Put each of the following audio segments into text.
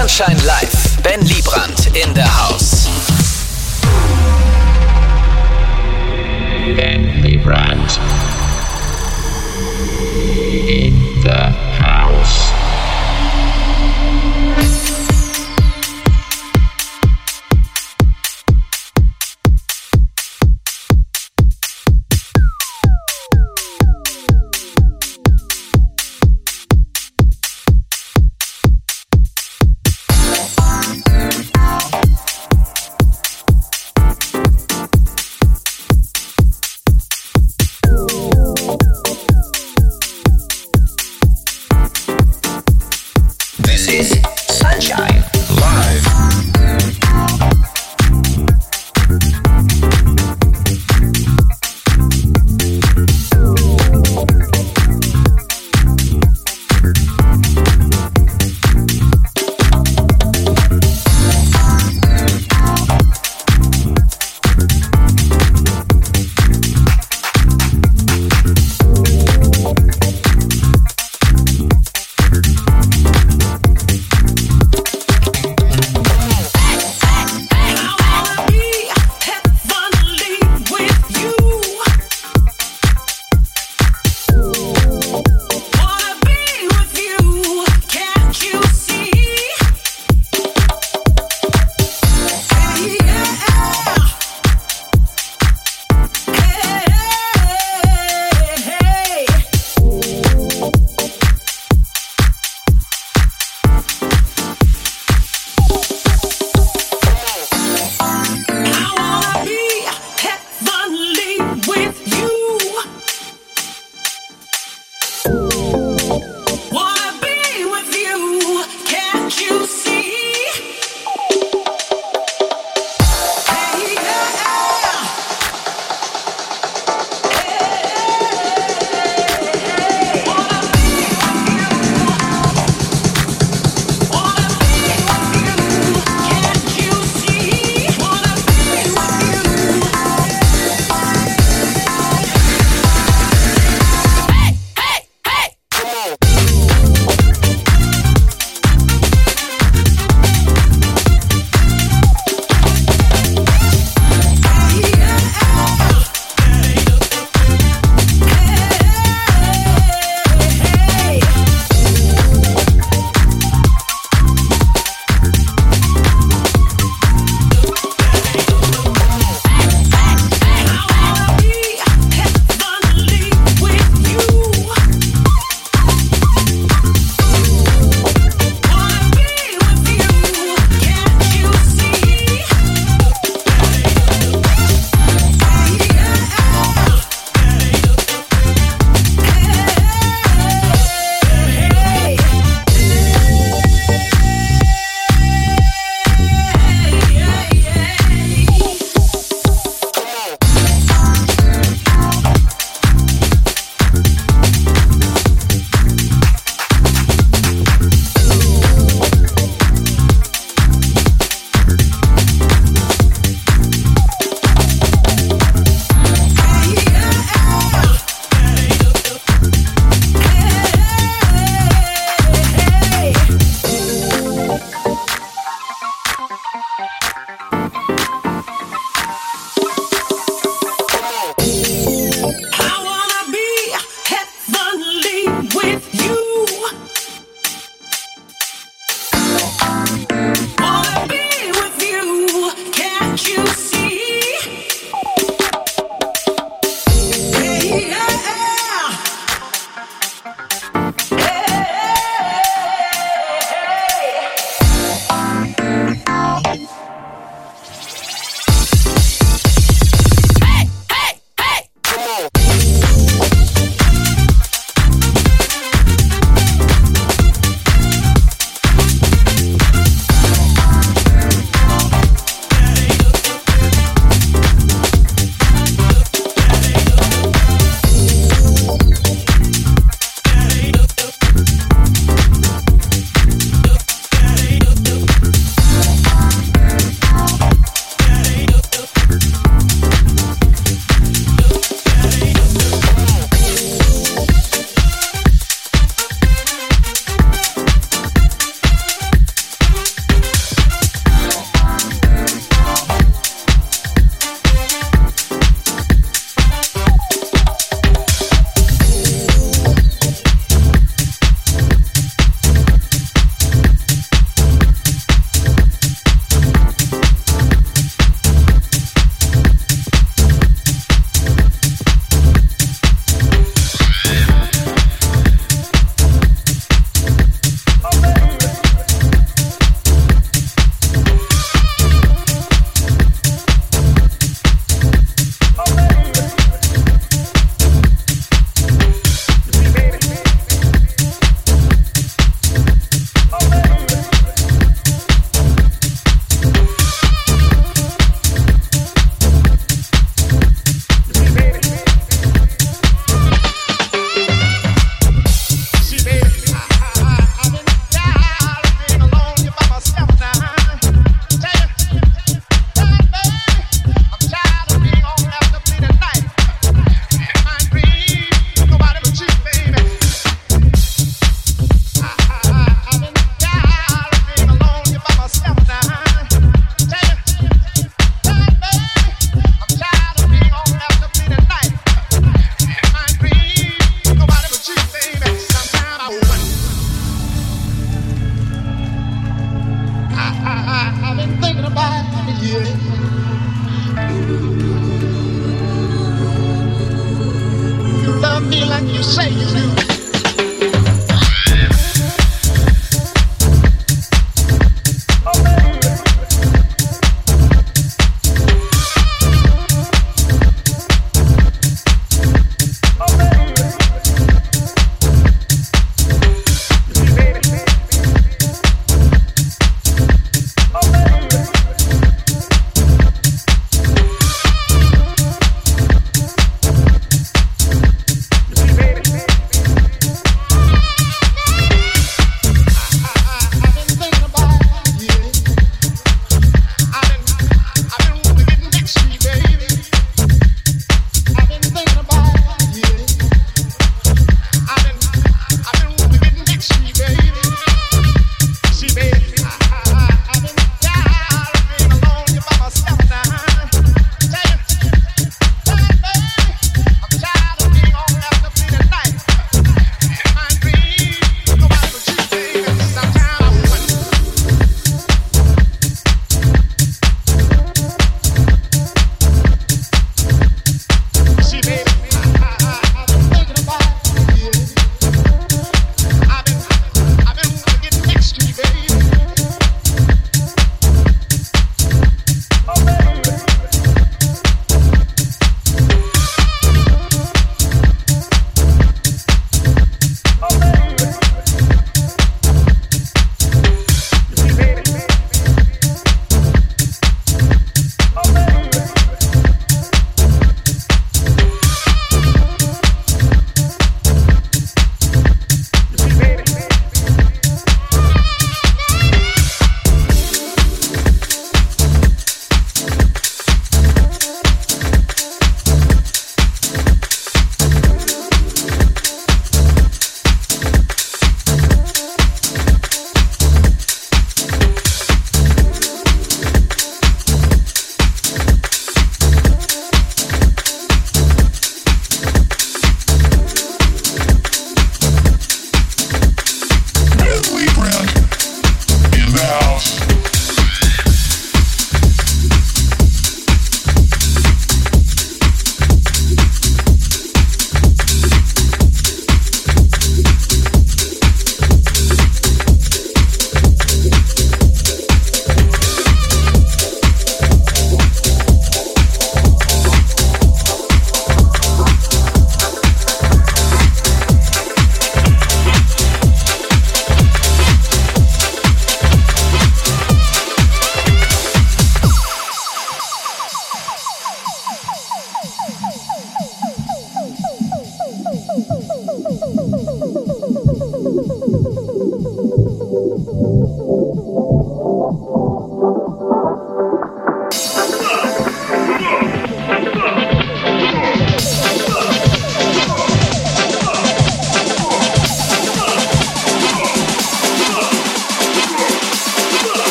Sunshine Live. Ben Liebrand in the house. Ben Liebrand in the house.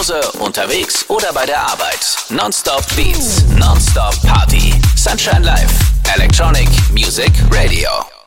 Hause, unterwegs oder bei der Arbeit. Non-Stop Beats, Non-Stop Party. Sunshine Live. Electronic Music Radio.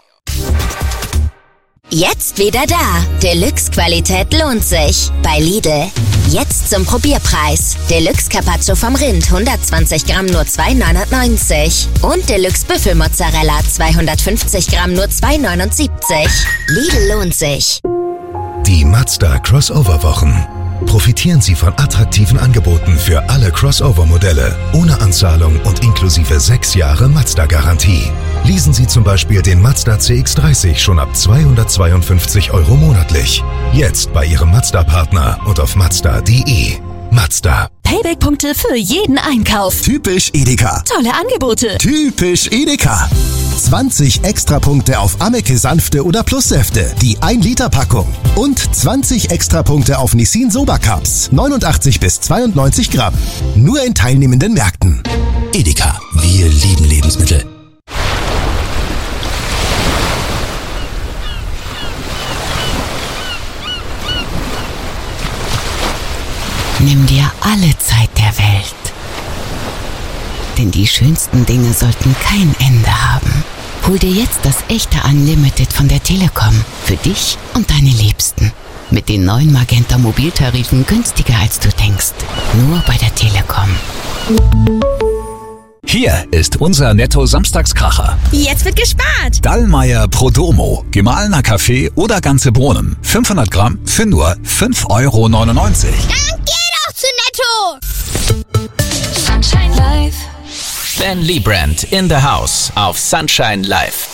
Jetzt wieder da. Deluxe-Qualität lohnt sich. Bei Lidl. Jetzt zum Probierpreis. Deluxe Carpaccio vom Rind 120 Gramm nur 2,99. Und Deluxe Büffelmozzarella 250 Gramm nur 2,79. Lidl lohnt sich. Die Mazda Crossover-Wochen. Profitieren Sie von attraktiven Angeboten für alle Crossover-Modelle, ohne Anzahlung und inklusive 6 Jahre Mazda-Garantie. Leasen Sie zum Beispiel den Mazda CX-30 schon ab 252 € monatlich. Jetzt bei Ihrem Mazda-Partner und auf Mazda.de. Mazda. Payback-Punkte für jeden Einkauf. Typisch Edeka. Tolle Angebote. Typisch Edeka. 20 Extrapunkte auf Ameke Sanfte oder Plussäfte, die 1-Liter-Packung. Und 20 Extrapunkte auf Nissin Soba Cups, 89 bis 92 Gramm. Nur in teilnehmenden Märkten. Edeka, wir lieben Lebensmittel. Nimm dir alle Zeit der Welt. Denn die schönsten Dinge sollten kein Ende haben. Hol dir jetzt das echte Unlimited von der Telekom. Für dich und deine Liebsten. Mit den neuen Magenta Mobiltarifen günstiger als du denkst. Nur bei der Telekom. Hier ist unser Netto-Samstagskracher. Jetzt wird gespart. Dallmayr Prodomo. Gemahlener Kaffee oder ganze Bohnen. 500 Gramm für nur 5,99 €. Dann geh doch zu Netto! Sunshine Live. Ben Liebrandt in the house auf Sunshine Live.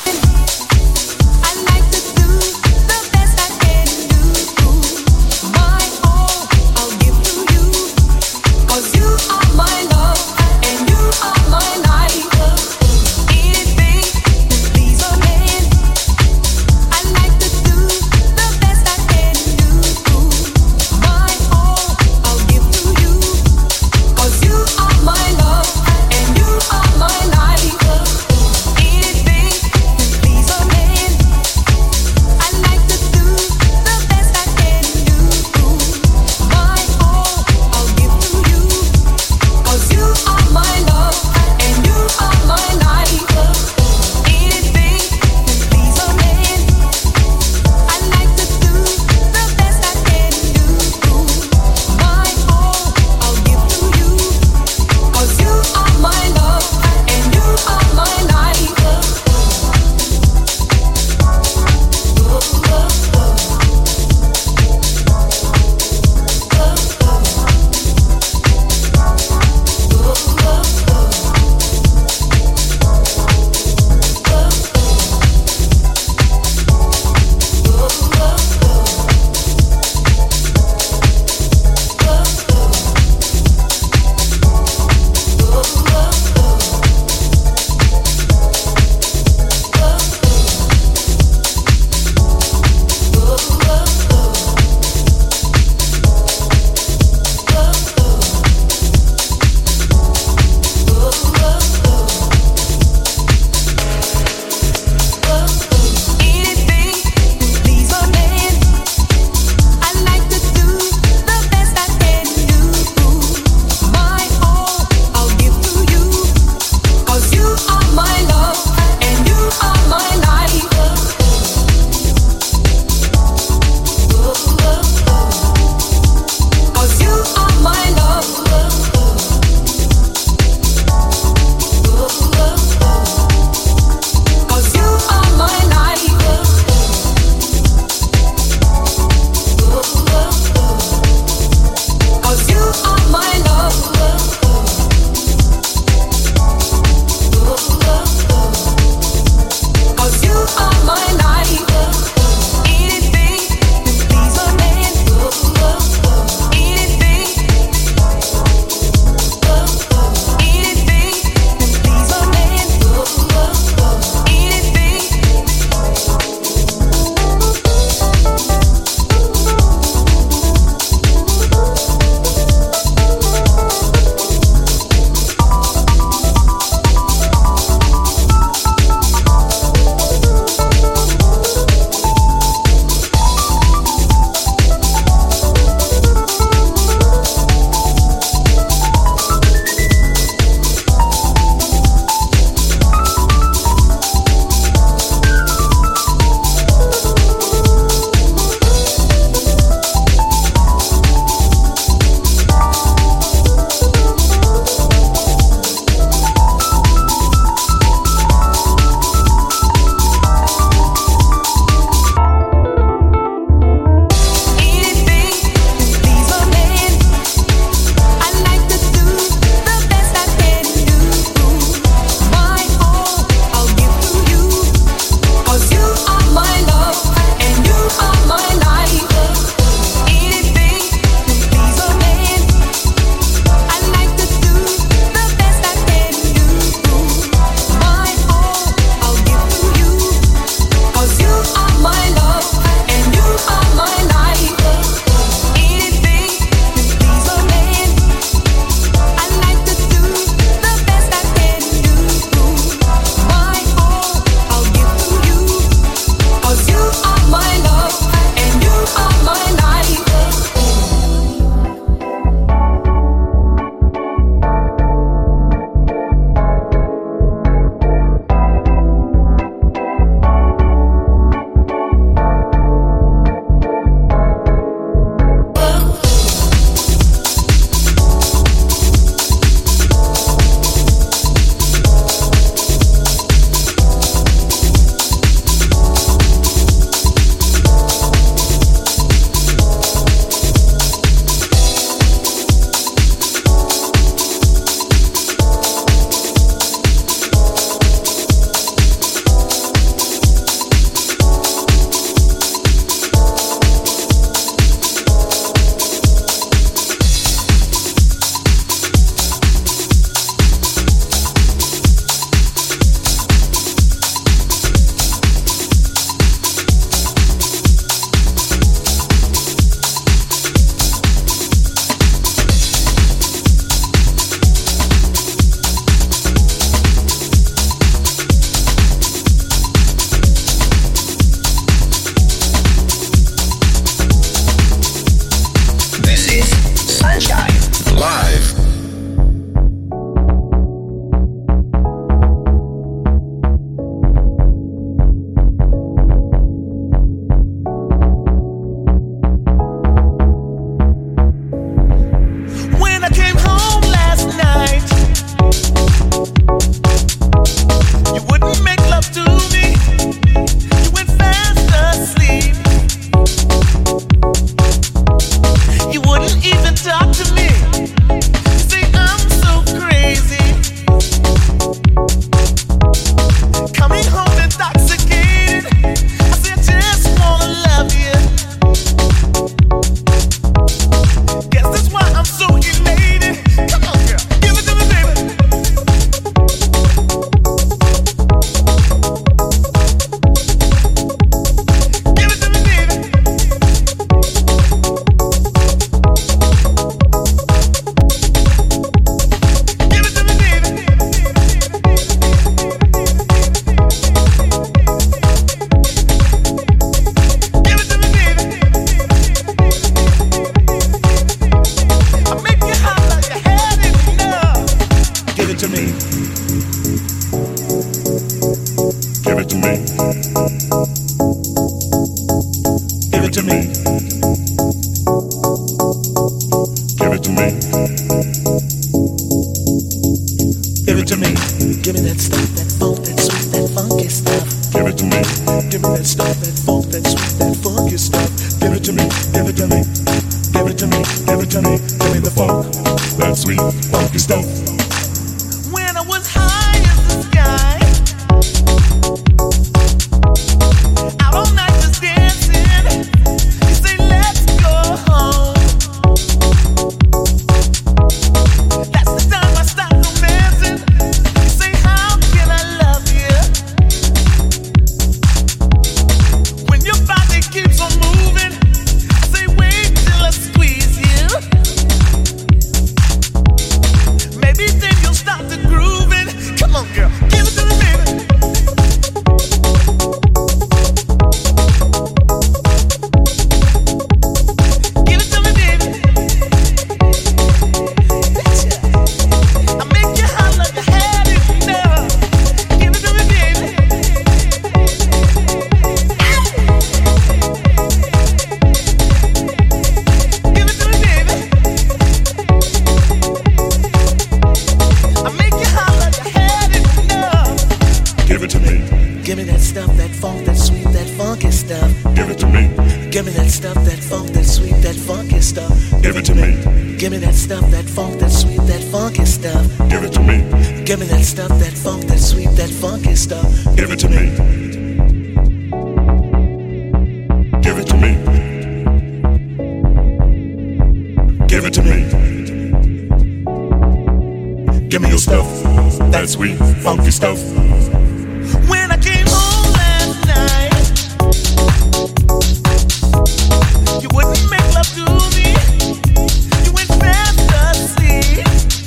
Give it to me. Give it to me. Give it to me. Give it to me. Give me that stuff, that funk, that sweet, that funky stuff. Give it to me. Give me that stuff, that funk, that sweet, that funky stuff. Give it to me. Give it to me. Give it to me. Give it to me. Give me the funk, that sweet, funky stuff. When I was high as the sky, out all night just dancing. You say let's go home. That's the time I start romancing. You say how can I love you when your body keeps on moving? I say wait till I squeeze you. Maybe then you'll start to grooving. Come on, girl, give it to me, baby. Give it to me, baby. I make you holler, you had it enough. Give it to me, baby. Give it to me, baby. I make you holler, you had it enough. Give it to me. Give me that stuff, that funk, that sweet, that funky stuff. Give it to me. Give me that stuff, that funk, that sweet, that funky stuff. Give it to me. Give me that stuff, that funk, that sweet, that funky stuff. Give it to me. Give me that stuff, that funk, that sweet, that funky stuff. Give it to me. Give it to me. Give it to me. Give me your stuff, that sweet, funky stuff. When I came home last night, you wouldn't make love to me. You went fast asleep.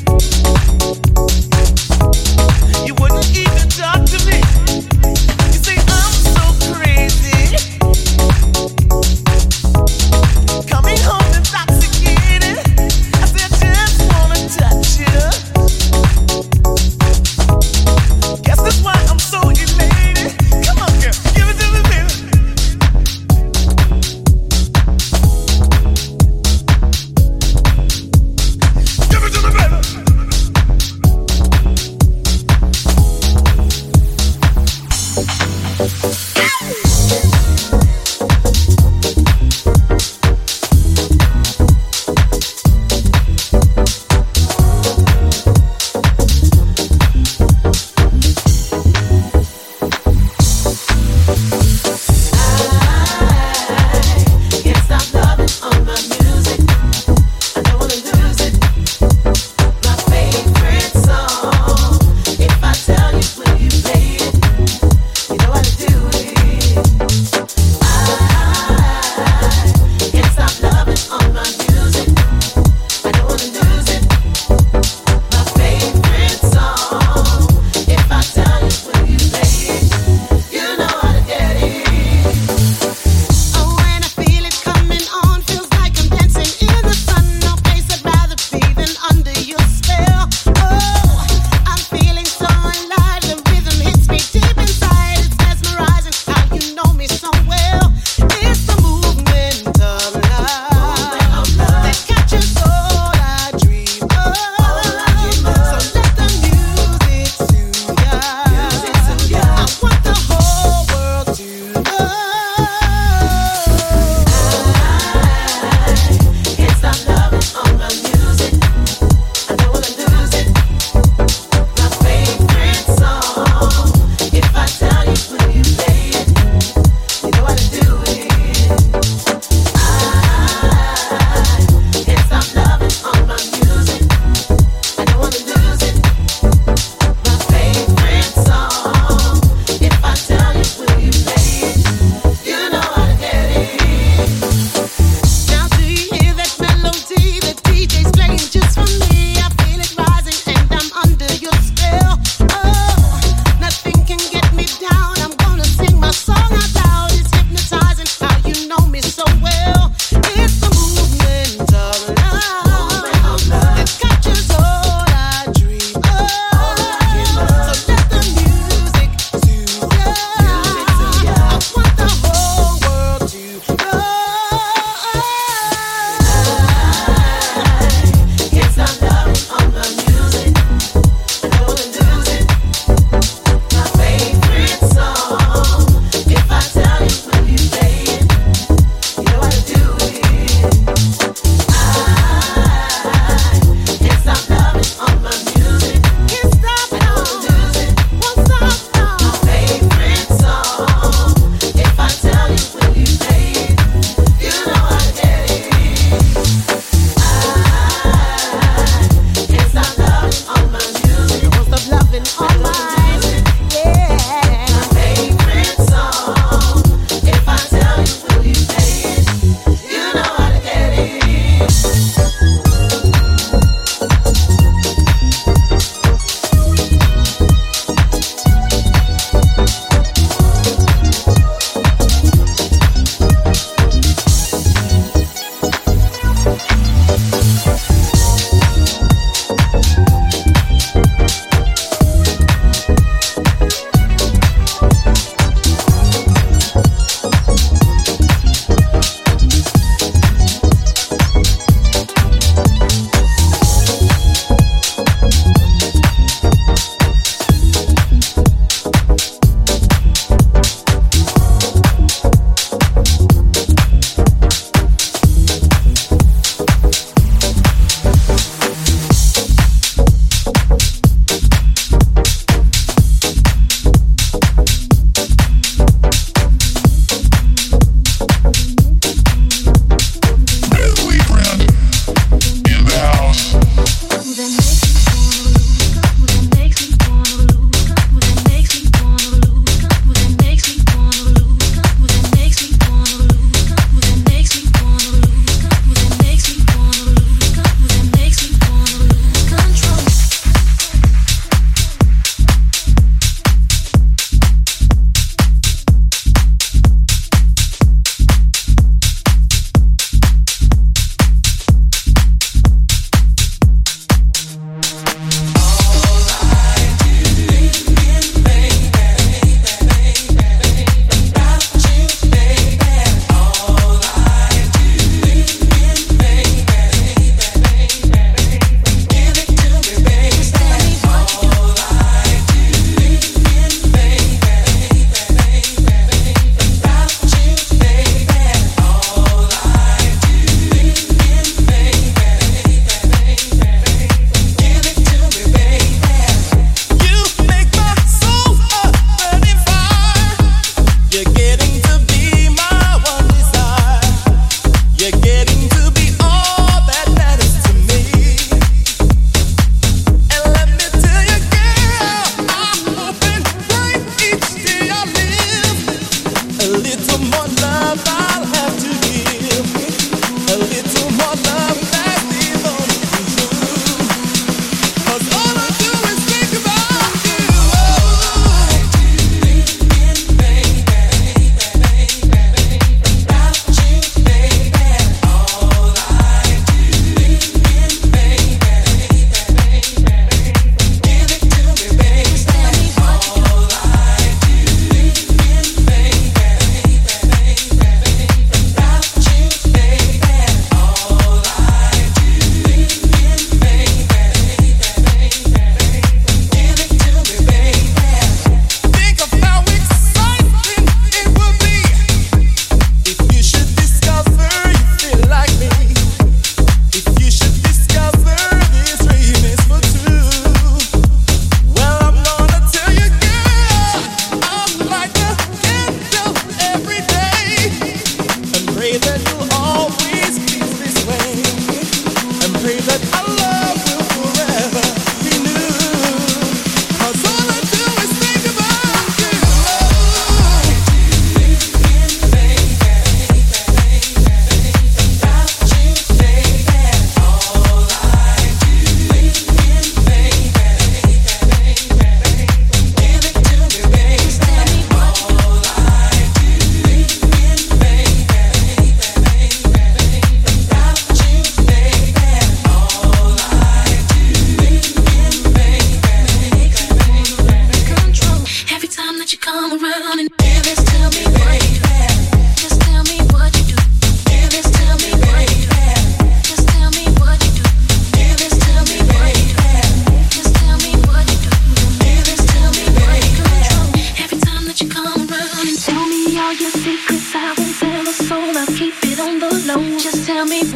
You wouldn't even talk to me. You say I'm so crazy. Coming home intoxicated. I said I just wanna touch you. Guess that's why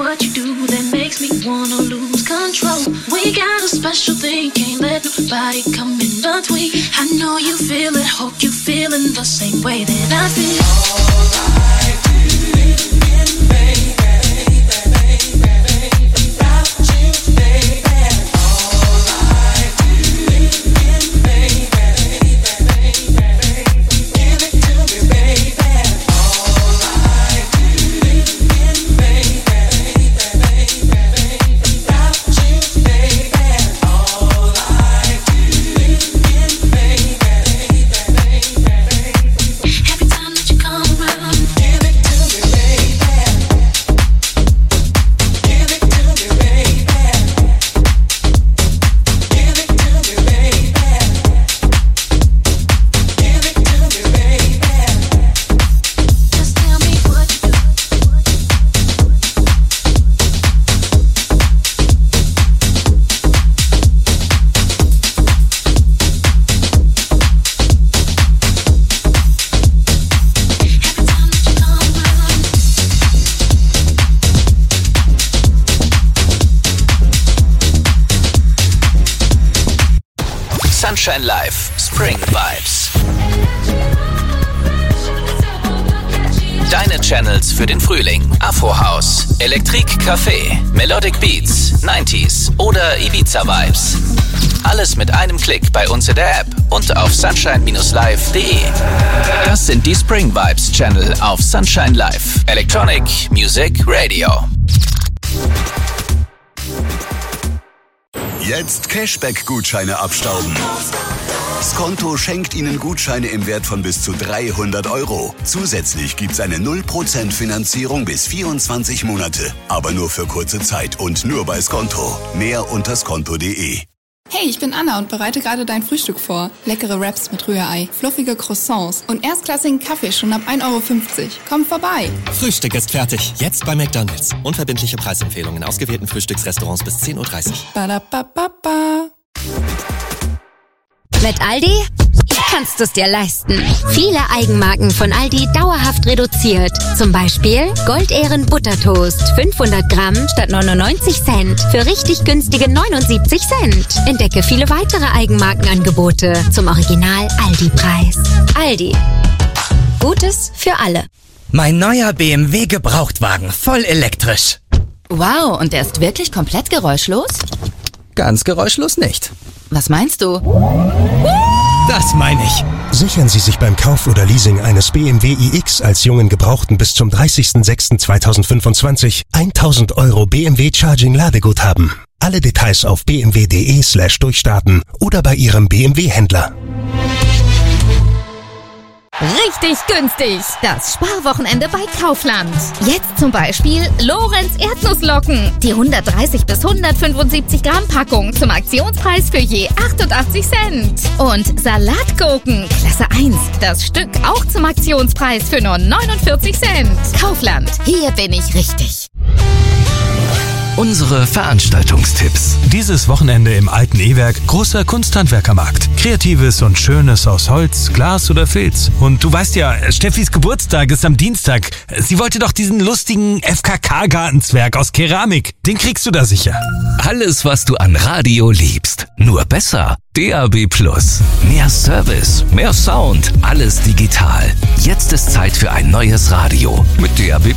what you do that makes me wanna lose control. We got a special thing, can't let nobody come in between. I know you feel it, hope you feeling the same way that I feel. All I do is baby, without you, baby. All I do is baby, give it to me, baby. All I do is baby, without you, baby. All I do is baby. Every time that you come around, give it to me, baby. Give it to me, baby. Give it to me, baby. Give it to me, baby. Just tell me what you do. Sunshine Live, Spring Vibes. Deine Channels für den Frühling. Afro House, Elektrik Café, Melodic Beats, 90s oder Ibiza Vibes. Alles mit einem Klick bei uns in der App und auf sunshine-live.de. Das sind die Spring Vibes Channel auf Sunshine Live. Electronic Music Radio. Jetzt Cashback-Gutscheine abstauben. Skonto schenkt Ihnen Gutscheine im Wert von bis zu 300 €. Zusätzlich gibt's eine 0% Finanzierung bis 24 Monate. Aber nur für kurze Zeit und nur bei Skonto. Mehr unter skonto.de. Hey, ich bin Anna und bereite gerade dein Frühstück vor. Leckere Wraps mit Rührei, fluffige Croissants und erstklassigen Kaffee schon ab 1,50 €. Komm vorbei. Frühstück ist fertig. Jetzt bei McDonald's. Unverbindliche Preisempfehlungen in ausgewählten Frühstücksrestaurants bis 10:30 Uhr. Badabababa. Mit Aldi kannst du es dir leisten. Viele Eigenmarken von Aldi dauerhaft reduziert. Zum Beispiel Goldehren Buttertoast, 500 Gramm statt 99 Cent für richtig günstige 79 Cent. Entdecke viele weitere Eigenmarkenangebote zum Original Aldi-Preis. Aldi. Gutes für alle. Mein neuer BMW Gebrauchtwagen, voll elektrisch. Wow, und der ist wirklich komplett geräuschlos? Ganz geräuschlos nicht. Was meinst du? Das meine ich. Sichern Sie sich beim Kauf oder Leasing eines BMW iX als jungen Gebrauchten bis zum 30.06.2025 1.000 € BMW Charging Ladeguthaben. Alle Details auf bmw.de/durchstarten oder bei Ihrem BMW-Händler. Richtig günstig. Das Sparwochenende bei Kaufland. Jetzt zum Beispiel Lorenz Erdnusslocken. Die 130 bis 175 Gramm Packung zum Aktionspreis für je 88 Cent. Und Salatgurken, Klasse 1. Das Stück auch zum Aktionspreis für nur 49 Cent. Kaufland. Hier bin ich richtig. Unsere Veranstaltungstipps. Dieses Wochenende im Alten E-Werk großer Kunsthandwerkermarkt. Kreatives und Schönes aus Holz, Glas oder Filz. Und du weißt ja, Steffis Geburtstag ist am Dienstag. Sie wollte doch diesen lustigen FKK-Gartenzwerg aus Keramik. Den kriegst du da sicher. Alles, was du an Radio liebst. Nur besser. DAB+. Mehr Service, mehr Sound, alles digital. Jetzt ist Zeit für ein neues Radio mit DAB+.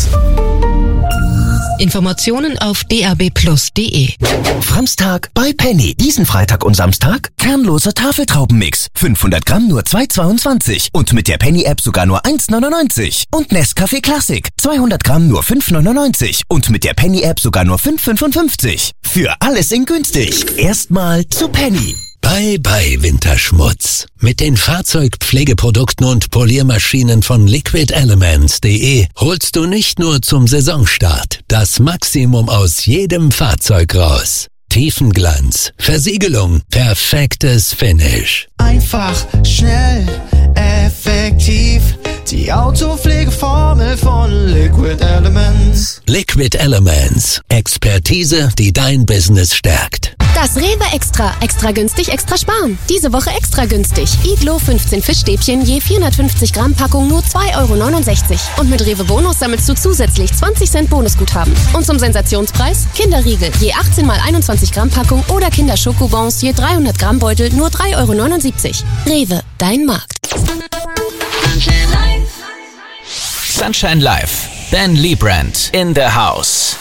Informationen auf dabplus.de. Framstag bei Penny. Diesen Freitag und Samstag kernloser Tafeltraubenmix. 500 Gramm nur 2,22 und mit der Penny-App sogar nur 1,99. Und Nescafé Classic. 200 Gramm nur 5,99 und mit der Penny-App sogar nur 5,55. Für alles in günstig. Erstmal zu Penny. Bye bye Winterschmutz. Mit den Fahrzeugpflegeprodukten und Poliermaschinen von liquidelements.de holst du nicht nur zum Saisonstart das Maximum aus jedem Fahrzeug raus. Tiefenglanz, Versiegelung, perfektes Finish. Einfach, schnell, effektiv. Die Autopflegeformel von Liquid Elements. Liquid Elements. Expertise, die dein Business stärkt. Das Rewe Extra. Extra günstig, extra sparen. Diese Woche extra günstig. Iglo 15 Fischstäbchen je 450 Gramm Packung nur 2,69 €. Und mit Rewe Bonus sammelst du zusätzlich 20 Cent Bonusguthaben. Und zum Sensationspreis Kinderriegel je 18 mal 21 Gramm Packung oder Kinderschokobons je 300 Gramm Beutel nur 3,79 €. Rewe, dein Markt. Sunshine Live. Ben Liebrand in the house.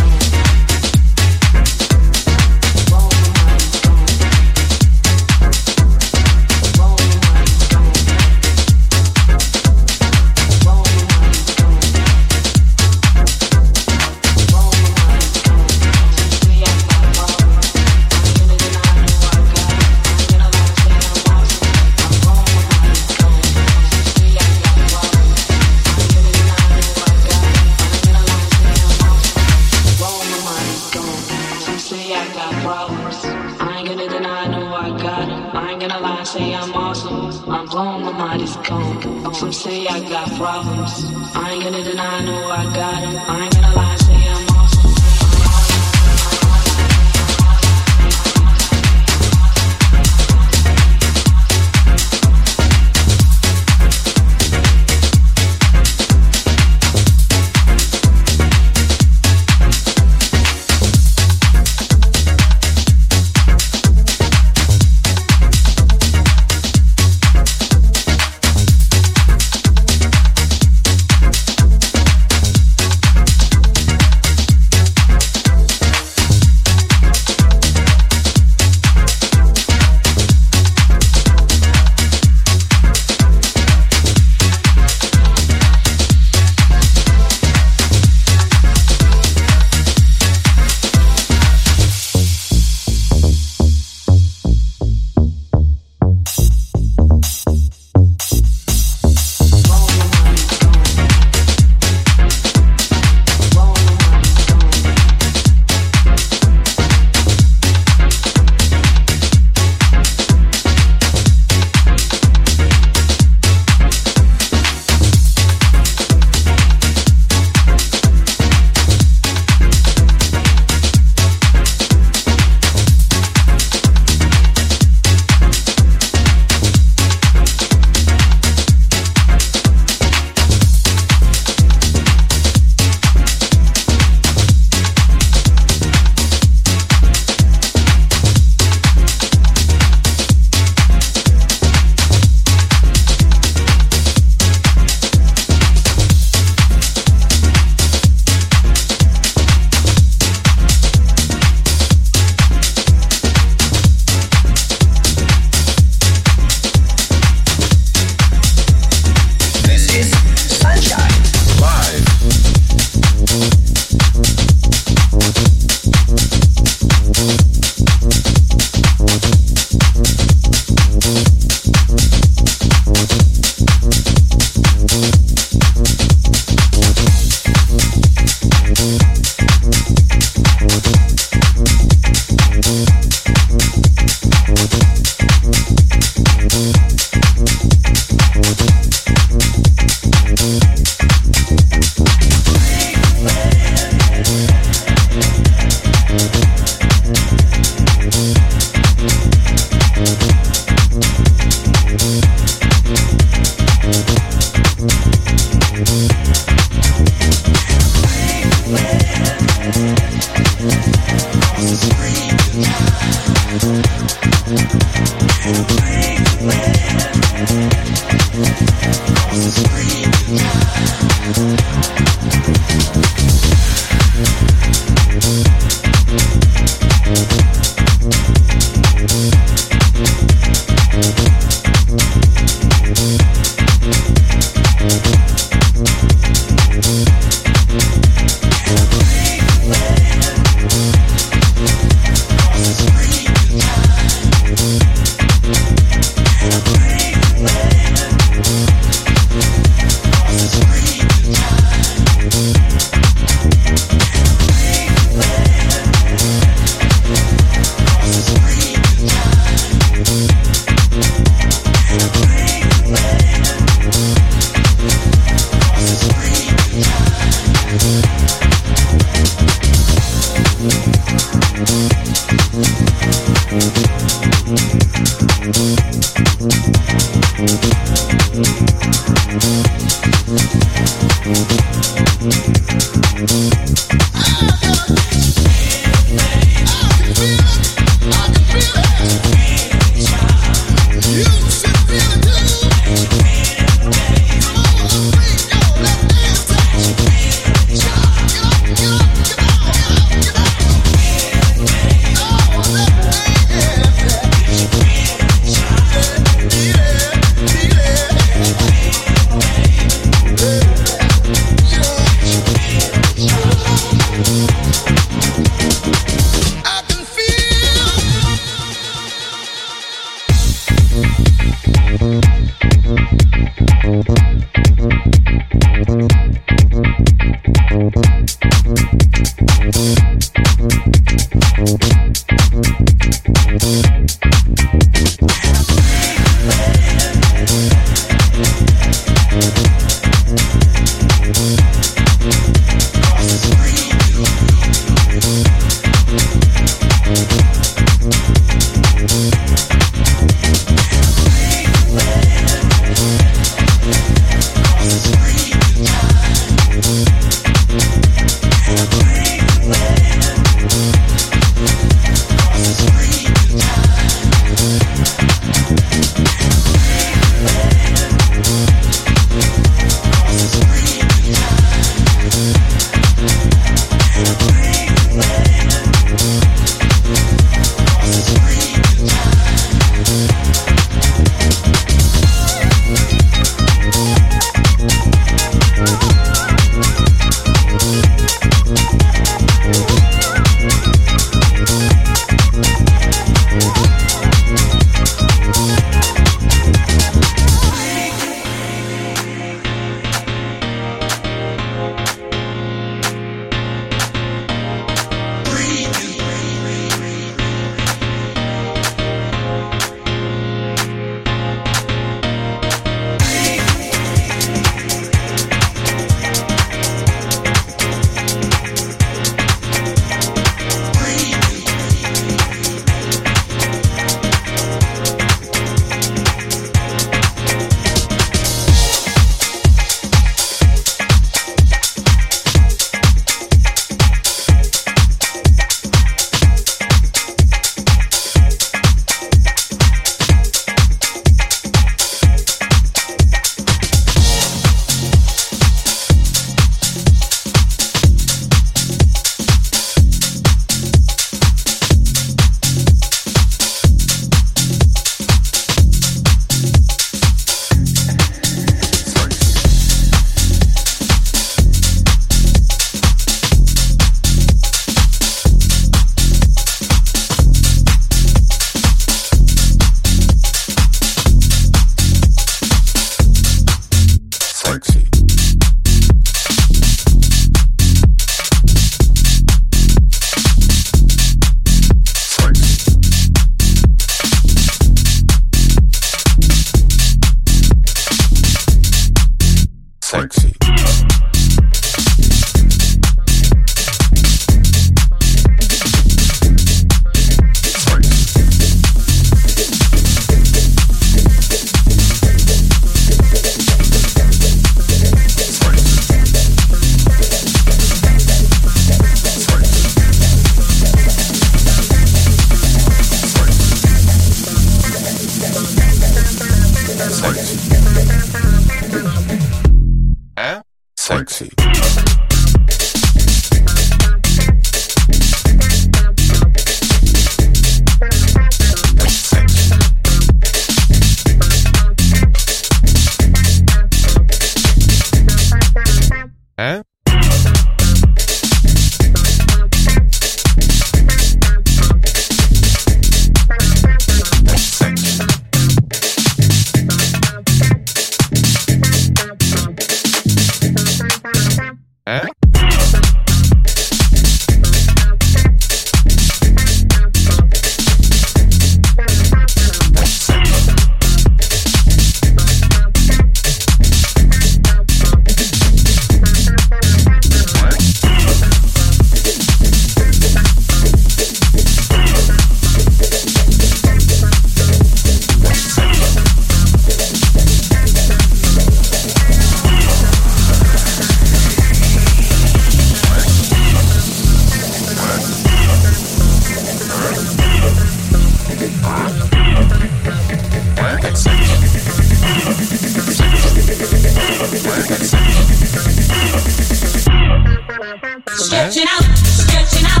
Stretching out, stretching out.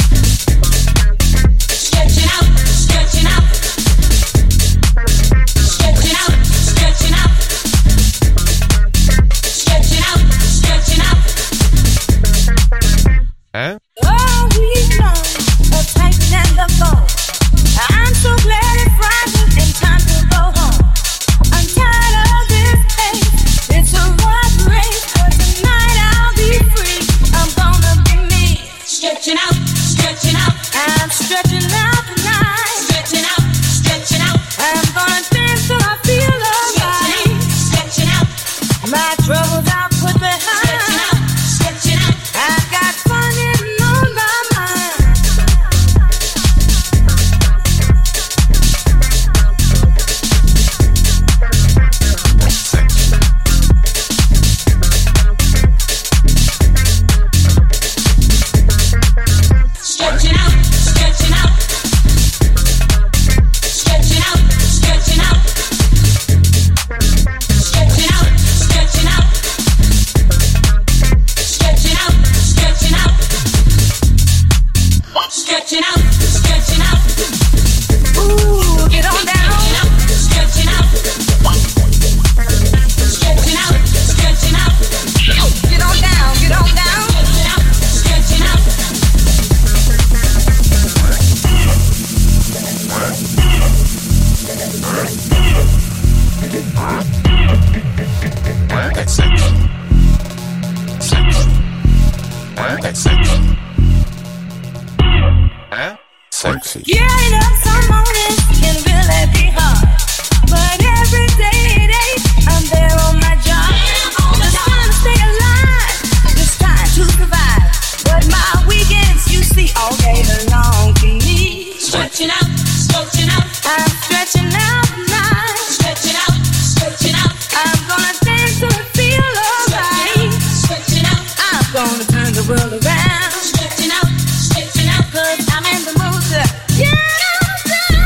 Stretching out, stretching out. Stretching out, stretching out. Stretching out, stretching out. All week long, a tight and the phone. I'm so glad it's Friday and time to go home. I'm tired of this pace. It's a rat race, but tonight I'll be free. I'm gonna be me. Stretching out, stretching out. I'm stretching out tonight. Stretching out, stretching out. I'm gonna dance till I feel alright. Stretching out, my troubles I'll put behind. Stretching out, stretching out. I've got fun in on my mind. Stretching out, stretching out. Stretching out, stretching out. Stretching out, stretching out. Stretching out, stretching out. Stretching out, stretching out. Ooh, get on down. Stretching out. Stretching out, stretching out. Get on down, get on down. Stretching out, Sexy. getting up some mornings can really be hard, but every day it ain't. I'm there on my job. Just trying to stay alive, just trying to survive. But my weekends, you see, all day long to me. Stretching out, stretching out. I'm stretching out tonight. Stretching out, stretching out. I'm gonna dance till I feel alright. Stretching out, I'm gonna turn the world around. Stretching out, 'cause I'm in the mood to get on down.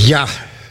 Ja.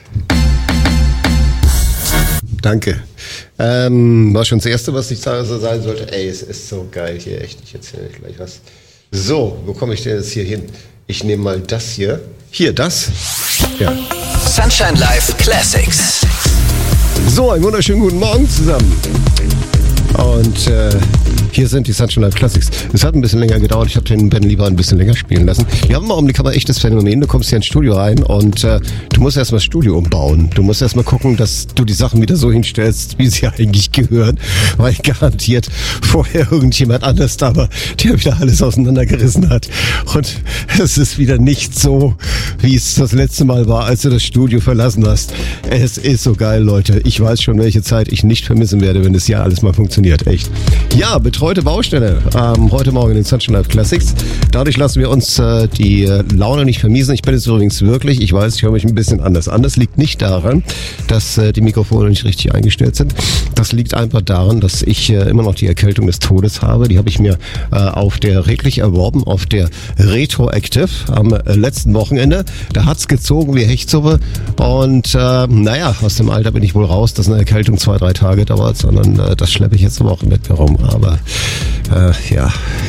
Danke. War schon das Erste, was ich so sagen sollte. Ey, es ist so geil hier, echt. Ich erzähle euch gleich was. So, wo komme ich denn jetzt hier hin? Ich nehme mal das hier. Hier, das. Ja. Sunshine Live Classics. So, einen wunderschönen guten Morgen zusammen. Und hier sind die Sunshine Live Classics. Es hat ein bisschen länger gedauert. Ich habe den Ben lieber ein bisschen länger spielen lassen. Wir haben im Augenblick aber echtes Phänomen. Du kommst hier ins Studio rein und du musst erstmal das Studio umbauen. Du musst erstmal gucken, dass du die Sachen wieder so hinstellst, wie sie eigentlich gehören. Weil garantiert vorher irgendjemand anders da war, der wieder alles auseinandergerissen hat. Und es ist wieder nicht so, wie es das letzte Mal war, als du das Studio verlassen hast. Es ist so geil, Leute. Ich weiß schon, welche Zeit ich nicht vermissen werde, wenn das hier alles mal funktioniert. Echt. Ja, betreute Baustelle. Heute Morgen in den Sunshine Live Classics. Dadurch lassen wir uns die Laune nicht vermiesen. Ich bin jetzt übrigens wirklich, ich weiß, ich höre mich ein bisschen anders an. Das liegt nicht daran, dass die Mikrofone nicht richtig eingestellt sind. Das liegt einfach daran, dass ich immer noch die Erkältung des Todes habe. Die habe ich mir auf der redlich erworben, auf der Retroactive am letzten Wochenende. Da hat's gezogen wie Hechtsuppe. Und naja, aus dem Alter bin ich wohl raus, dass eine Erkältung 2-3 Tage dauert, sondern das schleppe ich jetzt aber auch mit mir rum. Aber ja,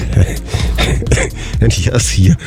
wenn ich das hier...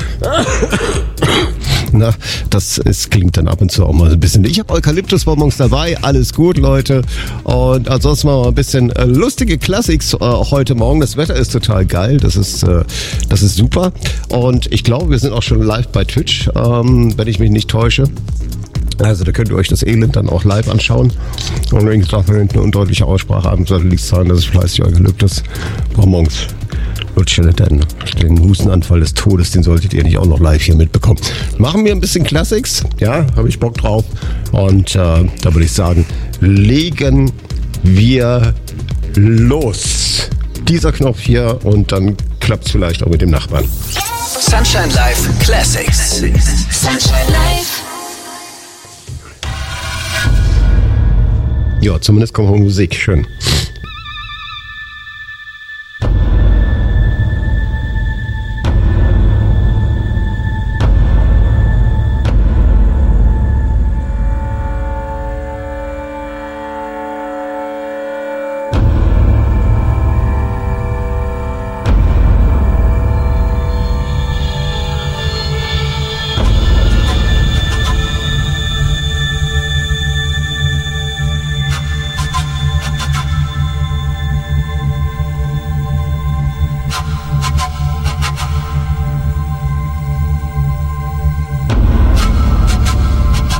Na, klingt dann ab und zu auch mal ein bisschen. Ich habe Eukalyptusbonbons dabei, alles gut, Leute. Und ansonsten machen wir ein bisschen lustige Classics heute Morgen. Das Wetter ist total geil, das ist super. Und ich glaube, wir sind auch schon live bei Twitch, wenn ich mich nicht täusche. Also da könnt ihr euch das Elend dann auch live anschauen. Und wenn ich dafür eine undeutliche Aussprache haben sollte, liegt es daran, dass ich fleißig Eukalyptusbonbons lutsche, denn den Hustenanfall des Todes, den solltet ihr nicht auch noch live hier mitbekommen. Machen wir ein bisschen Classics, ja, habe ich Bock drauf. Und da würde ich sagen, legen wir los. Dieser Knopf hier und dann klappt es vielleicht auch mit dem Nachbarn. Sunshine Live Classics. Sunshine Live. Ja, zumindest kommt Musik. Schön.